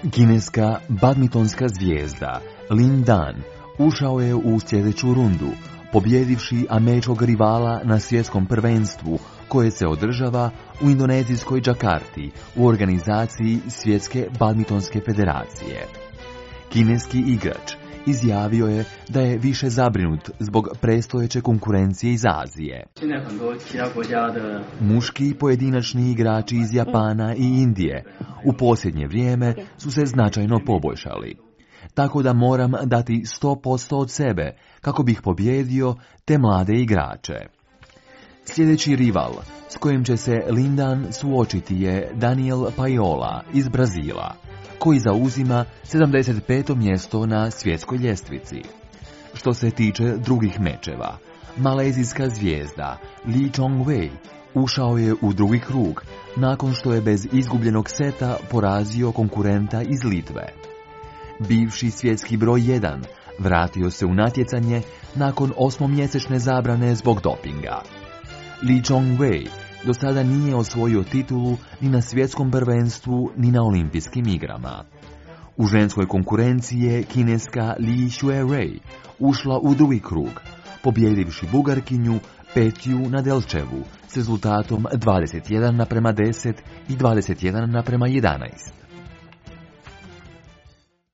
Kineska badmintonska zvijezda Lin Dan ušao je u sljedeću rundu, pobjedivši američkog rivala na svjetskom prvenstvu koje se održava u indonezijskoj Džakarti u organizaciji Svjetske badmintonske federacije. Kineski igrač izjavio je da je više zabrinut zbog predstojeće konkurencije iz Azije. Muški pojedinačni igrači iz Japana i Indije u posljednje vrijeme su se značajno poboljšali, tako da moram dati 100% od sebe kako bih pobjedio te mlade igrače. Sljedeći rival s kojim će se Lin Dan suočiti je Daniel Pajola iz Brazila, koji zauzima 75. mjesto na svjetskoj ljestvici. Što se tiče drugih mečeva, malezijska zvijezda Lee Chong-wei ušao je u drugi krug nakon što je bez izgubljenog seta porazio konkurenta iz Litve. Bivši svjetski broj 1 vratio se u natjecanje nakon 8-mjesečne zabrane zbog dopinga. Lee Chong-wei do sada nije osvojio titulu ni na svjetskom prvenstvu ni na olimpijskim igrama. U ženskoj konkurenciji je kineska Li Xuerui ušla u drugi krug, pobjedivši Bugarkinju Petju Nadelčevu s rezultatom 21:10 i 21:11.